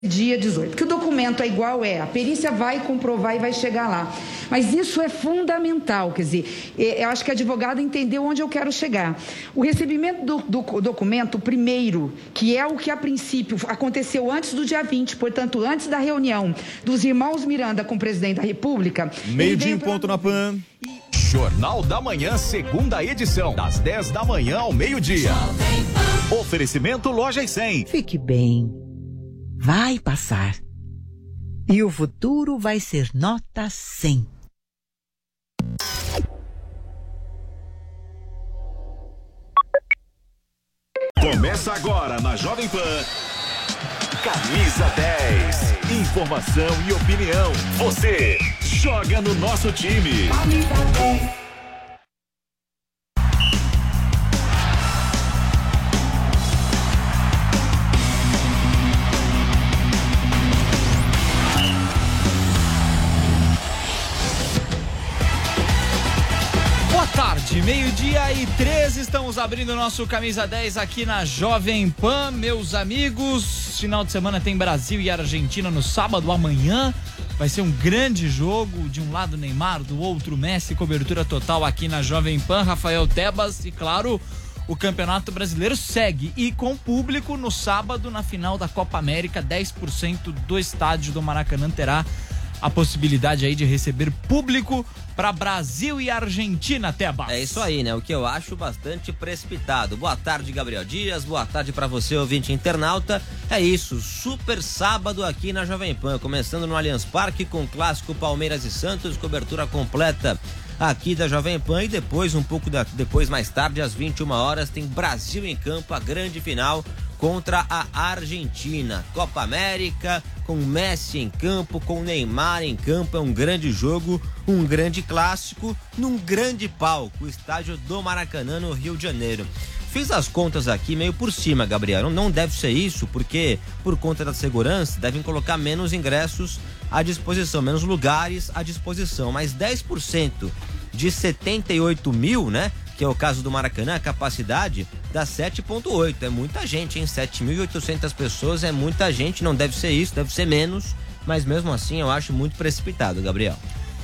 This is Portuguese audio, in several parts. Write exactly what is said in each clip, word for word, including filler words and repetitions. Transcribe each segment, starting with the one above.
dia dezoito, porque o documento é igual, é, a perícia vai comprovar e vai chegar lá, mas isso é fundamental, quer dizer, eu acho que a advogada entendeu onde eu quero chegar. O recebimento do, do documento, primeiro, que é o que a princípio aconteceu antes do dia vinte, portanto, antes da reunião dos irmãos Miranda com o presidente da República. Meio-dia em ponto na Pan. Jornal da Manhã, segunda edição, das dez da manhã ao meio-dia. Oferecimento Lojas cem. Fique bem. Vai passar. E o futuro vai ser nota cem. Começa agora na Jovem Pan. Camisa dez. Informação e opinião. Você joga no nosso time. Camisa dez. Tarde, meio-dia e treze, estamos abrindo o nosso Camisa dez aqui na Jovem Pan, meus amigos. Final de semana tem Brasil e Argentina no sábado, amanhã. Vai ser um grande jogo, de um lado Neymar, do outro Messi, cobertura total aqui na Jovem Pan, Rafael Tebas e, claro, o Campeonato Brasileiro segue. E com público no sábado, na final da Copa América, dez por cento do estádio do Maracanã terá a possibilidade aí de receber público para Brasil e Argentina, Tebas. É isso aí, né? O que eu acho bastante precipitado. Boa tarde, Gabriel Dias. Boa tarde para você, ouvinte internauta. É isso, super sábado aqui na Jovem Pan, começando no Allianz Parque com o clássico Palmeiras e Santos, cobertura completa aqui da Jovem Pan, e depois, um pouco da, depois, mais tarde, às vinte e uma horas, tem Brasil em campo, a grande final contra a Argentina. Copa América, com Messi em campo, com Neymar em campo, é um grande jogo, um grande clássico, num grande palco, o estádio do Maracanã, no Rio de Janeiro. Fiz as contas aqui meio por cima, Gabriel, não deve ser isso, porque por conta da segurança, devem colocar menos ingressos à disposição, menos lugares à disposição, mas dez por cento de setenta e oito mil, né? Que é o caso do Maracanã, a capacidade dá sete vírgula oito. É muita gente, hein? sete mil e oitocentas pessoas é muita gente, não deve ser isso, deve ser menos, mas mesmo assim eu acho muito precipitado, Gabriel.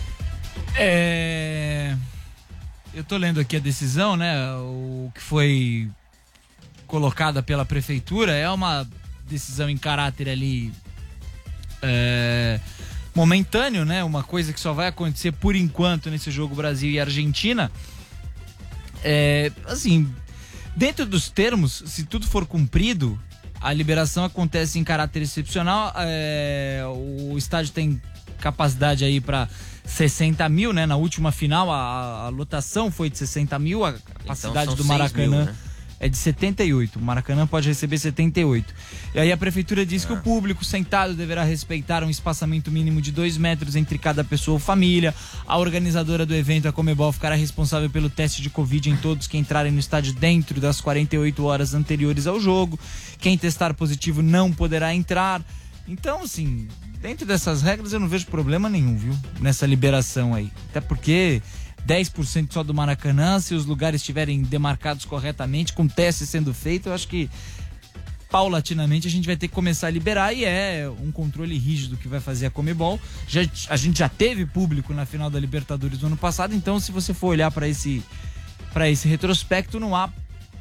É... Eu tô lendo aqui a decisão, né? O que foi colocada pela prefeitura é uma decisão em caráter ali é... momentâneo, né? Uma coisa que só vai acontecer por enquanto nesse jogo Brasil e Argentina. É, assim, dentro dos termos, se tudo for cumprido, a liberação acontece em caráter excepcional. É, o estádio tem capacidade aí para sessenta mil, né? Na última final a, a lotação foi de sessenta mil, a capacidade então do Maracanã mil, né? É de setenta e oito. O Maracanã pode receber setenta e oito. E aí a prefeitura diz ah. que o público sentado deverá respeitar um espaçamento mínimo de dois metros entre cada pessoa ou família. A organizadora do evento, a Comebol, ficará responsável pelo teste de Covid em todos que entrarem no estádio dentro das quarenta e oito horas anteriores ao jogo. Quem testar positivo não poderá entrar. Então, assim, dentro dessas regras eu não vejo problema nenhum, viu? Nessa liberação aí. Até porque dez por cento só do Maracanã, se os lugares estiverem demarcados corretamente, com teste sendo feito, eu acho que paulatinamente a gente vai ter que começar a liberar, e é um controle rígido que vai fazer a Comebol. Já, a gente já teve público na final da Libertadores do ano passado, então se você for olhar para esse, para esse retrospecto, não há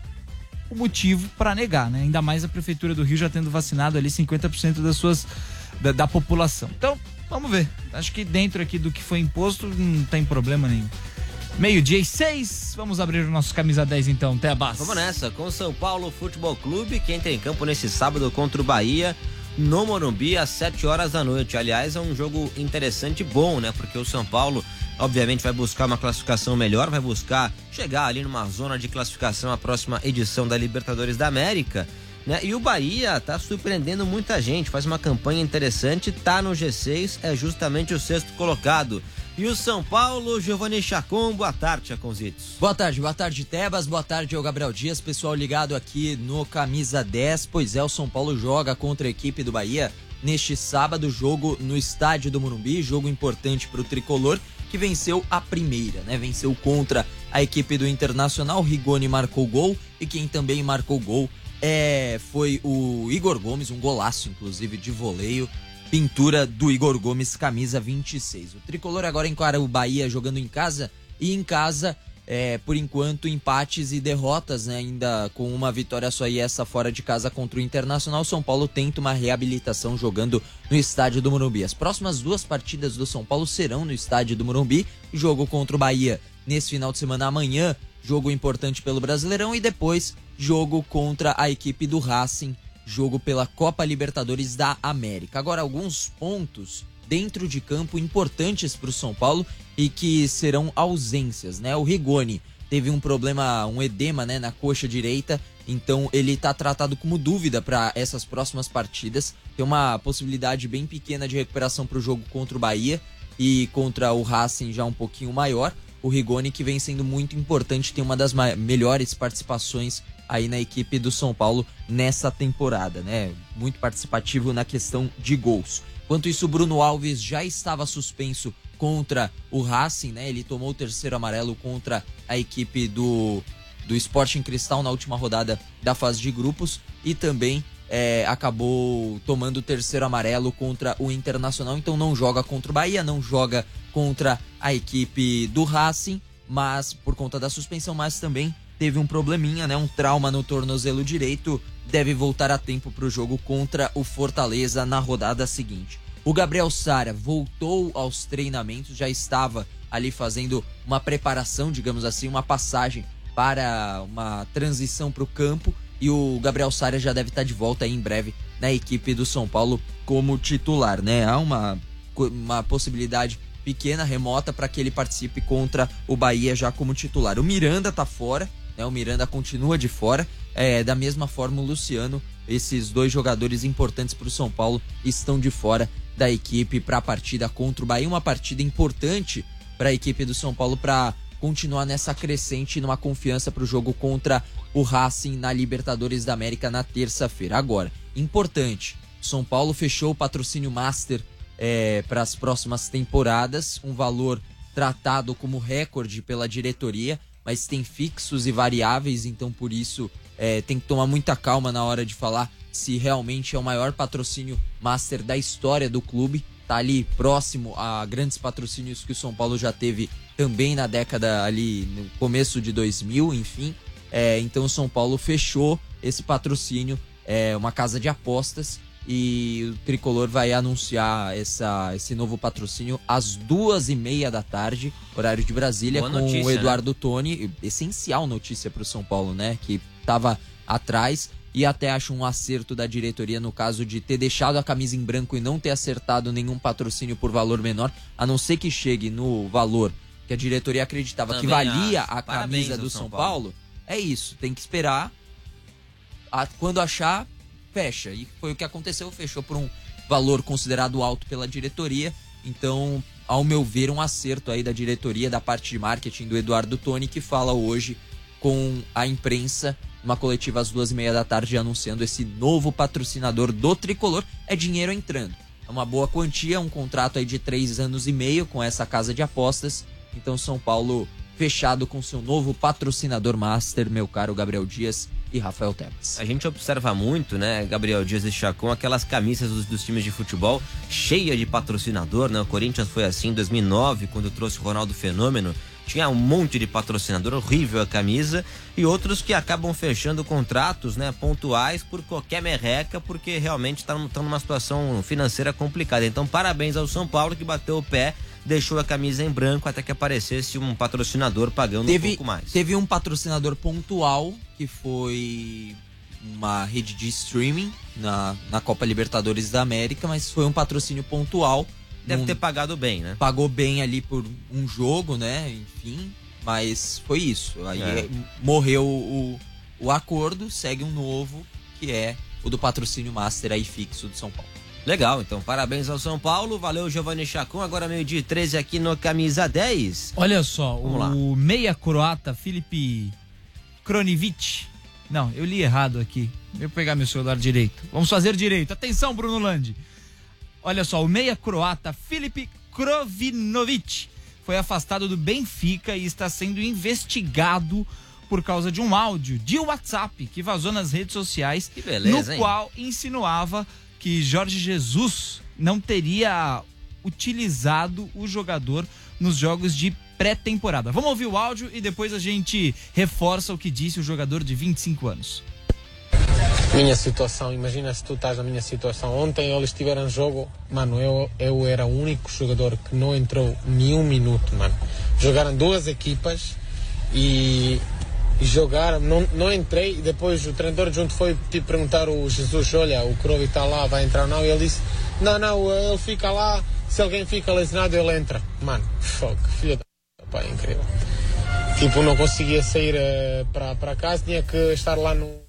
o motivo para negar, né? Ainda mais a Prefeitura do Rio já tendo vacinado ali cinquenta por cento das suas, da, da população. Então, vamos ver. Acho que dentro aqui do que foi imposto não tem problema nenhum. Meio-dia e seis, vamos abrir o nosso Camisa dez então, Tebas. Vamos nessa, com o São Paulo Futebol Clube, que entra em campo nesse sábado contra o Bahia, no Morumbi, às sete horas da noite. Aliás, é um jogo interessante e bom, né? Porque o São Paulo, obviamente, vai buscar uma classificação melhor, vai buscar chegar ali numa zona de classificação à próxima edição da Libertadores da América, né? E o Bahia tá surpreendendo muita gente, faz uma campanha interessante, tá no G seis, é justamente o sexto colocado. E o São Paulo, Giovanni Chacon, boa tarde, Chaconzitos. Boa tarde, boa tarde, Tebas, boa tarde ao Gabriel Dias, pessoal ligado aqui no Camisa dez. Pois é, o São Paulo joga contra a equipe do Bahia neste sábado, jogo no estádio do Morumbi, jogo importante para o tricolor, que venceu a primeira, né? Venceu contra a equipe do Internacional. Rigoni marcou gol, e quem também marcou gol é, foi o Igor Gomes, um golaço inclusive de voleio, pintura do Igor Gomes, camisa vinte e seis. O Tricolor agora encara o Bahia jogando em casa, e em casa, é, por enquanto, empates e derrotas, né? Ainda com uma vitória só e essa fora de casa contra o Internacional. São Paulo tenta uma reabilitação jogando no estádio do Morumbi. As próximas duas partidas do São Paulo serão no estádio do Morumbi. Jogo contra o Bahia nesse final de semana amanhã, jogo importante pelo Brasileirão, e depois jogo contra a equipe do Racing, jogo pela Copa Libertadores da América. Agora, alguns pontos dentro de campo importantes para o São Paulo e que serão ausências, né? O Rigoni teve um problema, um edema, né, na coxa direita, então ele está tratado como dúvida para essas próximas partidas. Tem uma possibilidade bem pequena de recuperação para o jogo contra o Bahia e contra o Racing já um pouquinho maior. O Rigoni, que vem sendo muito importante, tem uma das melhores participações aí na equipe do São Paulo nessa temporada, né? Muito participativo na questão de gols. Enquanto isso, o Bruno Alves já estava suspenso contra o Racing, né? Ele tomou o terceiro amarelo contra a equipe do, do Sporting Cristal na última rodada da fase de grupos, e também é, acabou tomando o terceiro amarelo contra o Internacional. Então não joga contra o Bahia, não joga contra a equipe do Racing, mas por conta da suspensão, mas também teve um probleminha, né? Um trauma no tornozelo direito, deve voltar a tempo para o jogo contra o Fortaleza na rodada seguinte. O Gabriel Sara voltou aos treinamentos, já estava ali fazendo uma preparação, digamos assim, uma passagem para uma transição para o campo, e o Gabriel Sara já deve estar de volta aí em breve na equipe do São Paulo como titular, né? Há uma, uma possibilidade pequena, remota, para que ele participe contra o Bahia já como titular. O Miranda tá fora, né? O Miranda continua de fora, é, da mesma forma o Luciano. Esses dois jogadores importantes para o São Paulo estão de fora da equipe para a partida contra o Bahia. Uma partida importante para a equipe do São Paulo para continuar nessa crescente, numa confiança para o jogo contra o Racing na Libertadores da América na terça-feira. Agora, importante, São Paulo fechou o patrocínio Master é, para as próximas temporadas, um valor tratado como recorde pela diretoria, mas tem fixos e variáveis, então por isso é, tem que tomar muita calma na hora de falar se realmente é o maior patrocínio Master da história do clube. Tá ali próximo a grandes patrocínios que o São Paulo já teve também na década ali, no começo de dois mil, enfim. É, então o São Paulo fechou esse patrocínio, é uma casa de apostas, e o Tricolor vai anunciar essa, esse novo patrocínio às duas e meia da tarde, horário de Brasília. Boa com notícia, o Eduardo, né? Toni. Essencial notícia para o São Paulo, né? Que estava atrás, e até acho um acerto da diretoria no caso de ter deixado a camisa em branco e não ter acertado nenhum patrocínio por valor menor, a não ser que chegue no valor que a diretoria acreditava Também que valia acho. a Parabéns camisa do São, São Paulo. Paulo. É isso, tem que esperar. A, quando achar, fecha. E foi o que aconteceu, fechou por um valor considerado alto pela diretoria. Então, ao meu ver, um acerto aí da diretoria, da parte de marketing do Eduardo Toni, que fala hoje com a imprensa, uma coletiva às duas e meia da tarde, anunciando esse novo patrocinador do Tricolor. É dinheiro entrando, é uma boa quantia, um contrato aí de três anos e meio com essa casa de apostas. Então São Paulo fechado com seu novo patrocinador Master, meu caro Gabriel Dias e Rafael Tebas. A gente observa muito, né, Gabriel Dias e Chacon, aquelas camisas dos, dos times de futebol cheia de patrocinador, né? O Corinthians foi assim em dois mil e nove, quando trouxe o Ronaldo Fenômeno. Tinha um monte de patrocinador, horrível a camisa, e outros que acabam fechando contratos, né, pontuais por qualquer merreca, porque realmente estão tá, numa situação financeira complicada. Então, parabéns ao São Paulo, que bateu o pé, deixou a camisa em branco até que aparecesse um patrocinador pagando teve, um pouco mais. Teve um patrocinador pontual, que foi uma rede de streaming na, na Copa Libertadores da América, mas foi um patrocínio pontual. Deve um, ter pagado bem, né? Pagou bem ali por um jogo, né? Enfim, mas foi isso. Aí é. morreu o, o acordo, segue um novo, que é o do patrocínio Master aí fixo do São Paulo. Legal, então parabéns ao São Paulo, valeu Giovanni Chacon. Agora meio-dia e treze aqui no Camisa dez. Olha só, Vamos o lá. meia croata Filip Kronivic. Não, eu li errado aqui. Deixa eu pegar meu celular direito. Vamos fazer direito. Atenção, Bruno Landi. Olha só, o meia croata Filip Krovinovic foi afastado do Benfica e está sendo investigado por causa de um áudio de WhatsApp que vazou nas redes sociais, que beleza, no hein? qual insinuava que Jorge Jesus não teria utilizado o jogador nos jogos de pré-temporada. Vamos ouvir o áudio e depois a gente reforça o que disse o jogador de vinte e cinco anos. Minha situação, imagina se tu estás na minha situação. Ontem eles tiveram jogo, mano, eu, eu era o único jogador que não entrou nenhum minuto, mano. Jogaram duas equipas e, e jogaram, não, não entrei, e depois o treinador junto foi tipo, perguntar ao Jesus, olha, o Krovi está lá, vai entrar ou não? E ele disse, não, não, ele fica lá, se alguém fica lesionado ele entra. Mano, fuck, filho da pá, incrível. Tipo, não conseguia sair uh, para, para casa, tinha que estar lá no...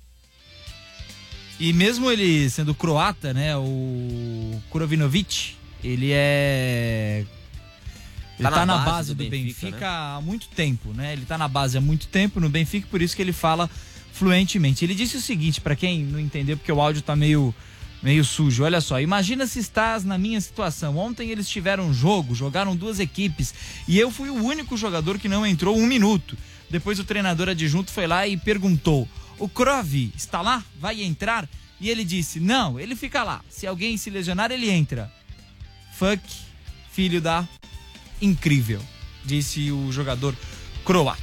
E mesmo ele sendo croata, né, o Kurovinovic, ele é... Ele tá, tá na, na base, base do, do Benfica, Benfica né? há muito tempo, né? Ele tá na base há muito tempo no Benfica, por isso que ele fala fluentemente. Ele disse o seguinte, para quem não entendeu, porque o áudio tá meio, meio sujo. Olha só, imagina se estás na minha situação. Ontem eles tiveram um jogo, jogaram duas equipes, e eu fui o único jogador que não entrou um minuto. Depois o treinador adjunto foi lá e perguntou, o Krovi está lá? Vai entrar? E ele disse, não, ele fica lá. Se alguém se lesionar, ele entra. Fuck, filho da... incrível, disse o jogador croata.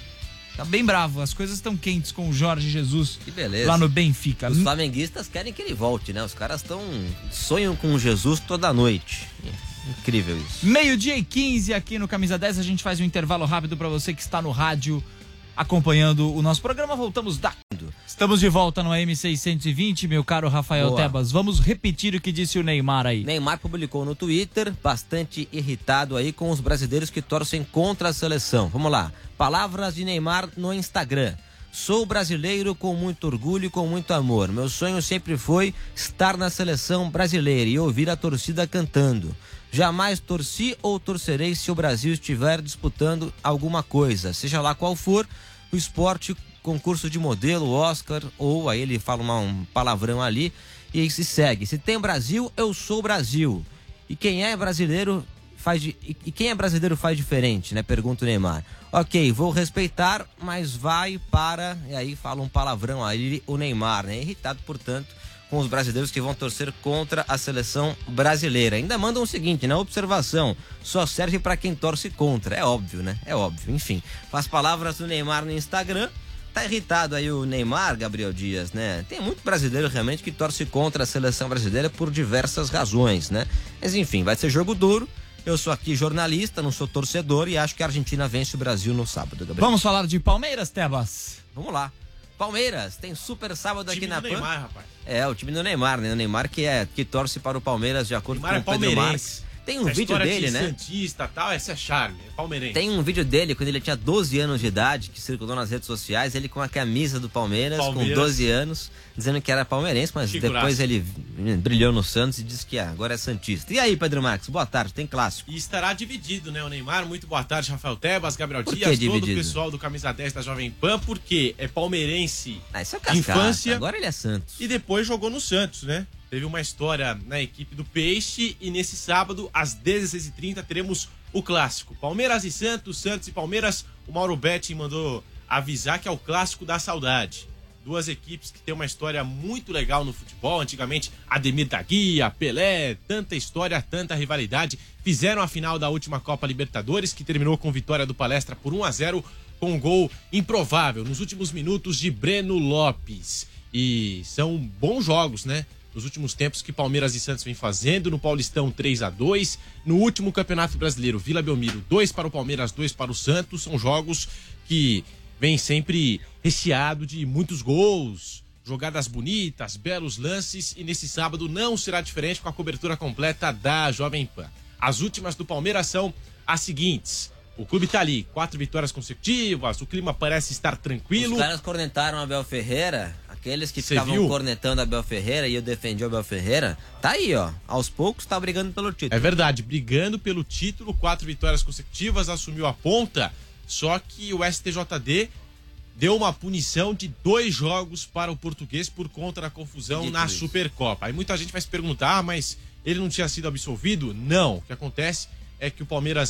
Tá bem bravo, as coisas estão quentes com o Jorge Jesus. Que beleza. Lá no Benfica. Os flamenguistas querem que ele volte, né? Os caras estão sonham com o Jesus toda noite. Incrível isso. Meio-dia e quinze aqui no Camisa dez, a gente faz um intervalo rápido para você que está no rádio acompanhando o nosso programa. Voltamos da... Estamos de volta no A M seiscentos e vinte, meu caro Rafael Boa. Tebas. Vamos repetir o que disse o Neymar aí. Neymar publicou no Twitter, bastante irritado aí com os brasileiros que torcem contra a seleção. Vamos lá. Palavras de Neymar no Instagram. Sou brasileiro com muito orgulho e com muito amor. Meu sonho sempre foi estar na seleção brasileira e ouvir a torcida cantando. Jamais torci ou torcerei se o Brasil estiver disputando alguma coisa, seja lá qual for, o esporte, concurso de modelo, Oscar, ou aí ele fala uma, um palavrão ali e se segue. Se tem Brasil, eu sou Brasil. E quem é brasileiro faz de, e, e quem é brasileiro faz diferente, né? Pergunta o Neymar. Ok, vou respeitar, mas vai para... E aí fala um palavrão aí o Neymar, né? Irritado, portanto, com os brasileiros que vão torcer contra a seleção brasileira. Ainda mandam o seguinte, né? Observação, só serve para quem torce contra. É óbvio, né? É óbvio. Enfim, as palavras do Neymar no Instagram. Tá irritado aí o Neymar, Gabriel Dias, né? Tem muito brasileiro realmente que torce contra a seleção brasileira por diversas razões, né? Mas enfim, vai ser jogo duro. Eu sou aqui jornalista, não sou torcedor e acho que a Argentina vence o Brasil no sábado, Gabriel. Vamos falar de Palmeiras, Tebas? Vamos lá. Palmeiras, tem super sábado aqui na Pan. O time do Neymar, rapaz. É, o time do Neymar, né? O Neymar que, é, que torce para o Palmeiras de acordo Neymar com o é Pedro Marques. Tem um Essa vídeo dele, de né? Santista e tal, essa é charme, é palmeirense. Tem um vídeo dele quando ele tinha doze anos de idade, que circulou nas redes sociais, ele com a camisa do Palmeiras, Palmeiras. com doze anos, dizendo que era palmeirense, mas Chico depois Graça. ele brilhou no Santos e disse que ah, agora é santista. E aí, Pedro Marques, boa tarde, tem clássico. E estará dividido, né, o Neymar. Muito boa tarde, Rafael Tebas, Gabriel Por Dias, todo o pessoal do Camisa dez da Jovem Pan, porque é palmeirense ah, isso é de infância. Agora ele é Santos. E depois jogou no Santos, né? Teve uma história na equipe do Peixe e nesse sábado, às dezesseis e trinta, teremos o clássico. Palmeiras e Santos, Santos e Palmeiras. O Mauro Betti mandou avisar que é o clássico da saudade. Duas equipes que têm uma história muito legal no futebol. Antigamente, Ademir da Guia, Pelé, tanta história, tanta rivalidade. Fizeram a final da última Copa Libertadores, que terminou com vitória do Palestra por um a zero, com um gol improvável nos últimos minutos de Breno Lopes. E são bons jogos, né? Nos últimos tempos que Palmeiras e Santos vem fazendo, no Paulistão três a dois, no último Campeonato Brasileiro, Vila Belmiro dois para o Palmeiras, dois para o Santos, são jogos que vêm sempre recheado de muitos gols, jogadas bonitas, belos lances, e nesse sábado não será diferente com a cobertura completa da Jovem Pan. As últimas do Palmeiras são as seguintes: o clube tá ali, quatro vitórias consecutivas, o clima parece estar tranquilo. Os caras cornetaram Abel Ferreira. Aqueles que Cê ficavam viu? cornetando Abel Ferreira e eu defendi o Abel Ferreira, tá aí, ó. Aos poucos tá brigando pelo título. É verdade, brigando pelo título, quatro vitórias consecutivas, assumiu a ponta, só que o S T J D deu uma punição de dois jogos para o Português por conta da confusão Dito na isso. Supercopa. Aí muita gente vai se perguntar, ah, mas ele não tinha sido absolvido? Não, o que acontece é que o Palmeiras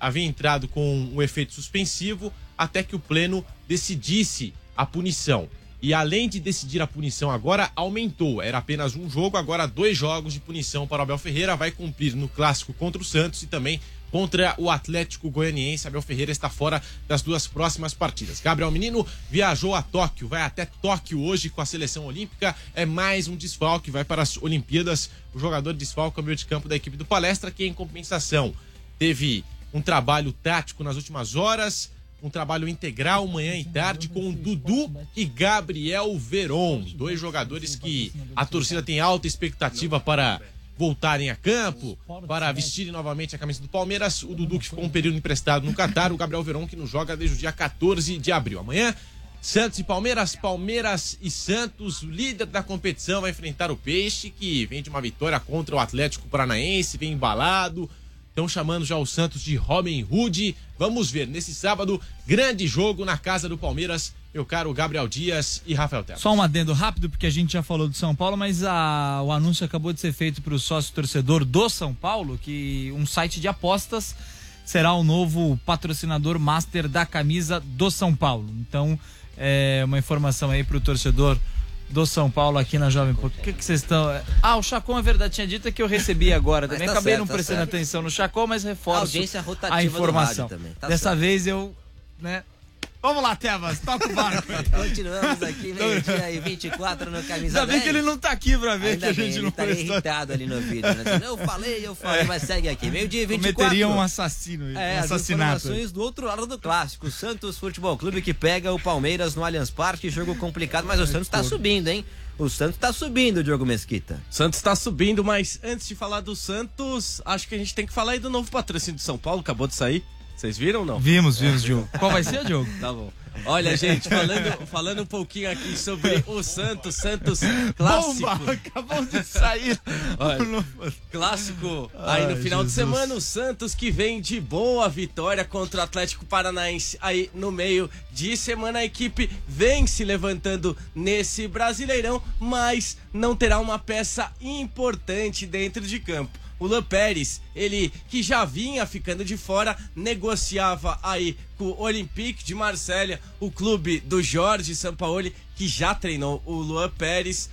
havia entrado com um efeito suspensivo até que o pleno decidisse a punição. E além de decidir a punição agora, aumentou. Era apenas um jogo, agora dois jogos de punição para o Abel Ferreira. Vai cumprir no clássico contra o Santos e também contra o Atlético Goianiense. Abel Ferreira está fora das duas próximas partidas. Gabriel Menino viajou a Tóquio, vai até Tóquio hoje com a seleção olímpica. É mais um desfalque, vai para as Olimpíadas. O jogador desfalque é o meio de campo da equipe do Palestra, que em compensação teve um trabalho tático nas últimas horas, um trabalho integral manhã e tarde com Dudu e Gabriel Veron, dois jogadores que a torcida tem alta expectativa para voltarem a campo, para vestirem novamente a camisa do Palmeiras. O Dudu, que ficou um período emprestado no Catar, o Gabriel Veron, que não joga desde o dia quatorze de abril. Amanhã, Santos e Palmeiras, Palmeiras e Santos, o líder da competição, vai enfrentar o Peixe, que vem de uma vitória contra o Atlético Paranaense, vem embalado. Estão chamando já o Santos de Robin Hood. Vamos ver, nesse sábado, grande jogo na casa do Palmeiras, meu caro Gabriel Dias e Rafael Telles. Só um adendo rápido, porque a gente já falou do São Paulo, mas a, o anúncio acabou de ser feito para o sócio torcedor do São Paulo, que um site de apostas será o novo patrocinador master da camisa do São Paulo. Então, é uma informação aí para o torcedor do São Paulo aqui na Jovem Pan. O que que vocês estão... Ah, o Chacon, é verdade, tinha dito que eu recebi agora também. Tá Acabei certo, não prestando tá atenção no Chacon, mas reforço a, audiência rotativa a informação. Também. Tá Dessa certo. vez eu, né... Vamos lá, Tebas, toca o barco aí. Continuamos aqui, meio-dia e vinte e quatro no Camisa Ainda bem que ele não tá aqui pra ver. Ainda que a gente bem, não ele tá irritado ali no vídeo, né? Eu falei, eu falei, é. mas segue aqui. Meio-dia e vinte e quatro. Cometeria um assassino, é, um assassinato. As informações do outro lado do clássico. Santos Futebol Clube que pega o Palmeiras no Allianz Parque. Jogo complicado, mas o Santos tá subindo, hein? O Santos tá subindo, Diogo Mesquita. Santos tá subindo, mas antes de falar do Santos, acho que a gente tem que falar aí do novo patrocínio de São Paulo, acabou de sair. Vocês viram ou não? Vimos, vimos, Diogo. Qual vai ser, Diogo? Tá bom. Olha, gente, falando, falando um pouquinho aqui sobre o Santos, Santos clássico. Bomba, acabou de sair. Olha, clássico aí no Ai, final Jesus. de semana, o Santos que vem de boa vitória contra o Atlético Paranaense aí no meio de semana. A equipe vem se levantando nesse Brasileirão, mas não terá uma peça importante dentro de campo. O Luan Pérez, ele que já vinha ficando de fora, negociava aí com o Olympique de Marselha, o clube do Jorge Sampaoli, que já treinou o Luan Pérez.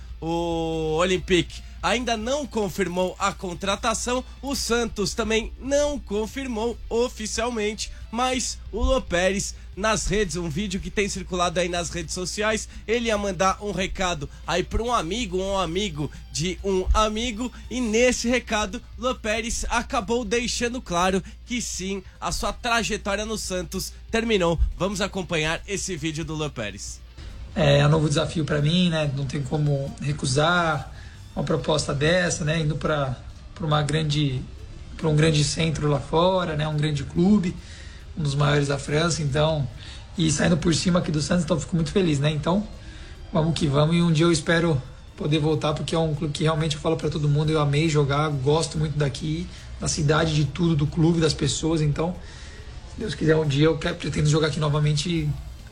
O Olympique ainda não confirmou a contratação, o Santos também não confirmou oficialmente, mas o Luan Pérez, nas redes, um vídeo que tem circulado aí nas redes sociais, ele ia mandar um recado aí para um amigo, um amigo de um amigo, e nesse recado, Luan Pérez acabou deixando claro que sim, a sua trajetória no Santos terminou. Vamos acompanhar esse vídeo do Luan Pérez. É um novo desafio para mim, né? Não tem como recusar uma proposta dessa, né? Indo para para uma grande para um grande centro lá fora, né? Um grande clube, um dos maiores da França, então, e saindo por cima aqui do Santos, então fico muito feliz, né? Então, vamos que vamos, e um dia eu espero poder voltar, porque é um clube que realmente eu falo para todo mundo, eu amei jogar, gosto muito daqui, da cidade, de tudo, do clube, das pessoas, então, se Deus quiser, um dia eu quero, pretendo jogar aqui novamente,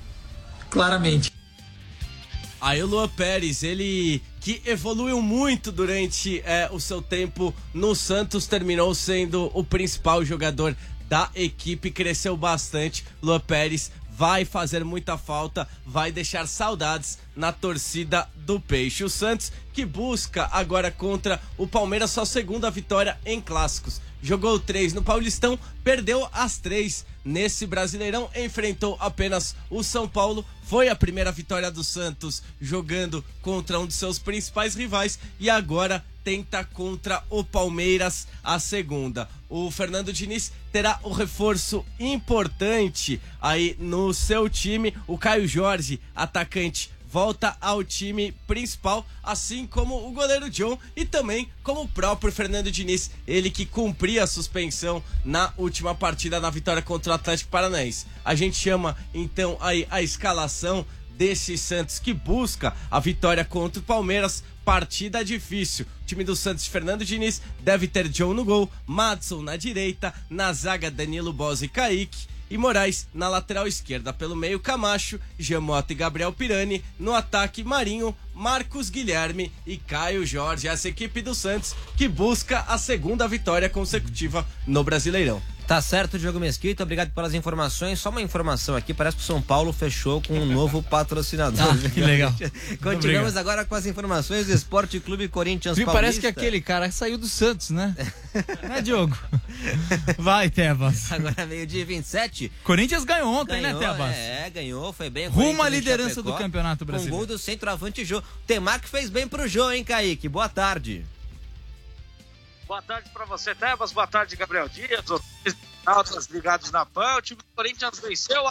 claramente. Aí o Luan Pérez, ele que evoluiu muito durante é, o seu tempo no Santos, terminou sendo o principal jogador da equipe, cresceu bastante. Luan Pérez vai fazer muita falta, vai deixar saudades na torcida do Peixe. O Santos que busca agora contra o Palmeiras sua segunda vitória em clássicos. Jogou três no Paulistão, perdeu as três nesse Brasileirão, enfrentou apenas o São Paulo. Foi a primeira vitória do Santos jogando contra um de seus principais rivais e agora tenta contra o Palmeiras a segunda. O Fernando Diniz terá o reforço importante aí no seu time. O Caio Jorge, atacante, volta ao time principal, assim como o goleiro John e também como o próprio Fernando Diniz, ele que cumpria a suspensão na última partida na vitória contra o Atlético Paranaense. A gente chama então aí a escalação desse Santos que busca a vitória contra o Palmeiras. Partida difícil. O time do Santos de Fernando Diniz deve ter John no gol, Madson na direita, na zaga Danilo, Bosa e Kaique, e Moraes na lateral esquerda. Pelo meio, Camacho, Giamota e Gabriel Pirani. No ataque, Marinho, Marcos Guilherme e Caio Jorge. Essa equipe do Santos que busca a segunda vitória consecutiva no Brasileirão. Tá certo, Diogo Mesquita, obrigado pelas informações. Só uma informação aqui, parece que o São Paulo fechou com um novo patrocinador. Ah, que legal. Continuamos agora com as informações do Esporte Clube Corinthians Viu, Paulista. parece que aquele cara saiu do Santos, né? Né, Diogo? Vai, Tebas. Agora meio-dia e vinte e sete. Corinthians ganhou ontem, ganhou, né, Tebas? É, ganhou, foi bem. Rumo à liderança do Campeonato Brasileiro. Com gol do centroavante Jô. Temar que fez bem pro Jô, hein, Kaique? Boa tarde. Boa tarde pra você, Tebas. Boa tarde, Gabriel Dias. Outros ligados na P A N. O time do Corinthians venceu,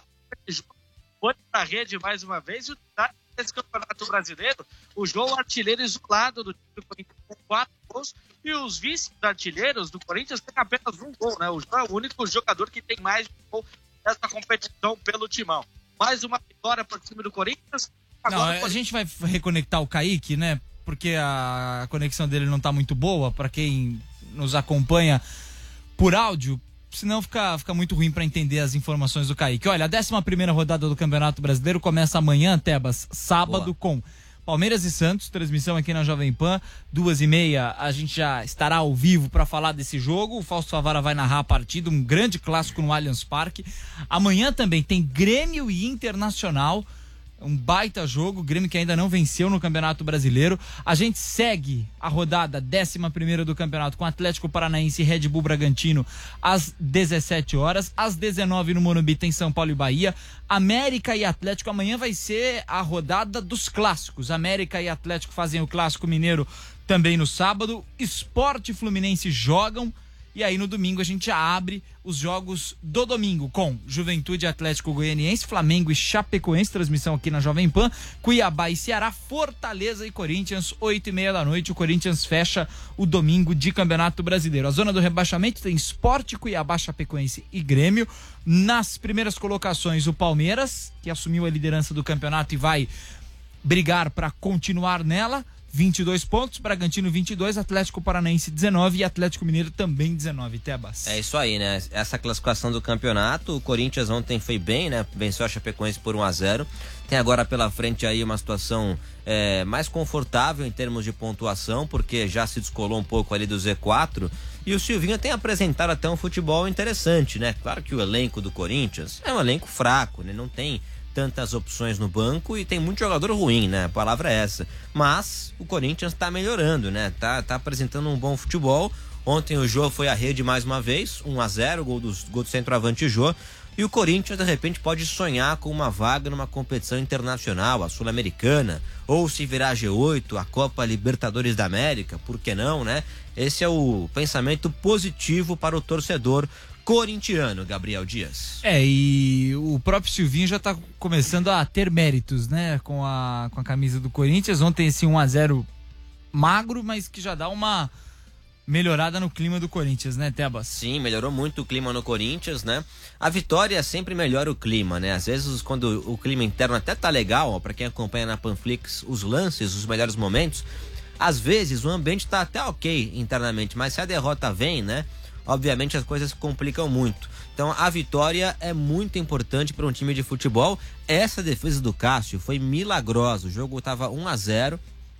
foi pra rede mais uma vez. E o destaque desse Campeonato Brasileiro, o João artilheiro isolado do time do Corinthians com quatro gols. E os vice-artilheiros do Corinthians têm apenas um gol, né? O João é o único jogador que tem mais de um gol nessa competição pelo Timão. Mais uma vitória pro time do Corinthians. Agora, não, a Corinthians... gente vai reconectar o Kaique, né? Porque a conexão dele não tá muito boa, pra quem nos acompanha por áudio. Senão fica, fica muito ruim para entender as informações do Kaique. Olha, a décima primeira rodada do Campeonato Brasileiro começa amanhã, Tebas, sábado. Boa. Com Palmeiras e Santos, transmissão aqui na Jovem Pan, duas e meia, a gente já estará ao vivo para falar desse jogo. O Fausto Favara vai narrar a partida, um grande clássico no Allianz Parque. Amanhã também tem Grêmio e Internacional, um baita jogo, Grêmio que ainda não venceu no Campeonato Brasileiro. A gente segue a rodada décima primeira do campeonato com Atlético Paranaense e Red Bull Bragantino às dezessete horas. Às dezenove no Morumbi tem São Paulo e Bahia. América e Atlético, amanhã vai ser a rodada dos clássicos. América e Atlético fazem o Clássico Mineiro também no sábado. Sport e Fluminense jogam. E aí no domingo a gente já abre os jogos do domingo com Juventude Atlético Goianiense, Flamengo e Chapecoense, transmissão aqui na Jovem Pan, Cuiabá e Ceará, Fortaleza e Corinthians, oito e meia da noite. O Corinthians fecha o domingo de Campeonato Brasileiro. A zona do rebaixamento tem Sport, Cuiabá, Chapecoense e Grêmio. Nas primeiras colocações o Palmeiras, que assumiu a liderança do campeonato e vai brigar para continuar nela, vinte e dois pontos, Bragantino vinte e dois, Atlético Paranaense dezenove e Atlético Mineiro também dezenove, Tebas. É isso aí, né? Essa classificação do campeonato, o Corinthians ontem foi bem, né? Venceu a Chapecoense por um a zero. Tem agora pela frente aí uma situação é, mais confortável em termos de pontuação, porque já se descolou um pouco ali do Z quatro. E o Silvinho tem apresentado até um futebol interessante, né? Claro que o elenco do Corinthians é um elenco fraco, né? Não tem tantas opções no banco e tem muito jogador ruim, né? A palavra é essa. Mas o Corinthians tá melhorando, né? Tá, tá apresentando um bom futebol. Ontem o Jô foi à rede mais uma vez, um a zero, gol do, gol do centroavante Jô. E o Corinthians, de repente, pode sonhar com uma vaga numa competição internacional, a Sul-Americana, ou se virar G oito, a Copa Libertadores da América, por que não, né? Esse é o pensamento positivo para o torcedor corintiano, Gabriel Dias. É, e o próprio Silvinho já tá começando a ter méritos, né, com a, com a camisa do Corinthians. Ontem esse um a zero magro, mas que já dá uma melhorada no clima do Corinthians, né, Tebas? Sim, melhorou muito o clima no Corinthians, né? A vitória sempre melhora o clima, né? Às vezes quando o clima interno até tá legal, ó, pra quem acompanha na Panflix os lances, os melhores momentos, às vezes o ambiente tá até ok internamente, mas se a derrota vem, né? Obviamente as coisas se complicam muito. Então a vitória é muito importante para um time de futebol. Essa defesa do Cássio foi milagrosa. O jogo estava um a zero.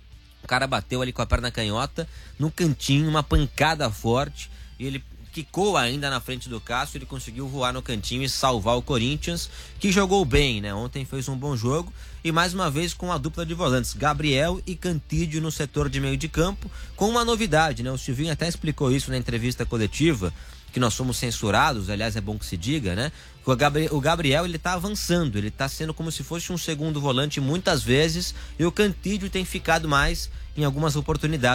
O cara bateu ali com a perna canhota no cantinho, uma pancada forte. E ele quicou ainda na frente do Cássio. Ele conseguiu voar no cantinho e salvar o Corinthians, que jogou bem, né? Ontem fez um bom jogo. E mais uma vez com a dupla de volantes, Gabriel e Cantídio no setor de meio de campo, com uma novidade, né? O Silvinho até explicou isso na entrevista coletiva, que nós somos censurados, aliás é bom que se diga, né? O Gabriel, o Gabriel ele tá avançando, ele tá sendo como se fosse um segundo volante muitas vezes, e o Cantídio tem ficado mais em algumas oportunidades.